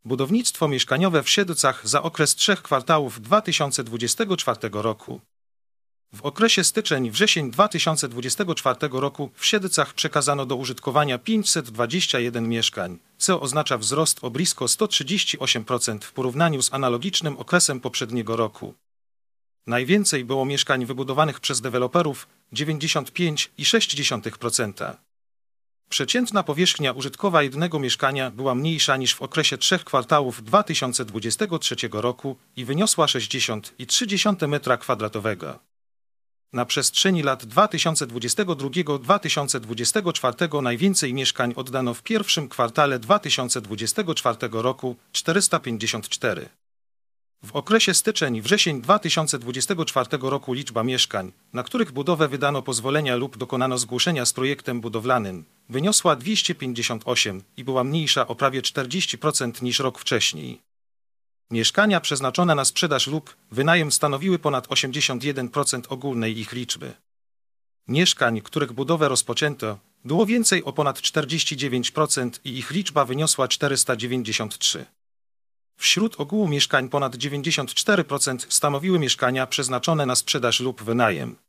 Budownictwo mieszkaniowe w Siedlcach za okres 3 kwartałów 2024 roku. W okresie styczeń-wrzesień 2024 roku w Siedlcach przekazano do użytkowania 521 mieszkań, co oznacza wzrost o blisko 138% w porównaniu z analogicznym okresem poprzedniego roku. Najwięcej było mieszkań wybudowanych przez deweloperów 95,6%. Przeciętna powierzchnia użytkowa jednego mieszkania była mniejsza niż w okresie 3 kwartałów 2023 roku i wyniosła 60,3 m2. Na przestrzeni lat 2022-2024 najwięcej mieszkań oddano w pierwszym kwartale 2024 roku 454. W okresie styczeń-wrzesień 2024 roku liczba mieszkań, na których budowę wydano pozwolenia lub dokonano zgłoszenia z projektem budowlanym, wyniosła 258 i była mniejsza o prawie 40% niż rok wcześniej. Mieszkania przeznaczone na sprzedaż lub wynajem stanowiły ponad 81% ogólnej ich liczby. Mieszkań, których budowę rozpoczęto, było więcej o ponad 49% i ich liczba wyniosła 493. Wśród ogółu mieszkań ponad 94% stanowiły mieszkania przeznaczone na sprzedaż lub wynajem.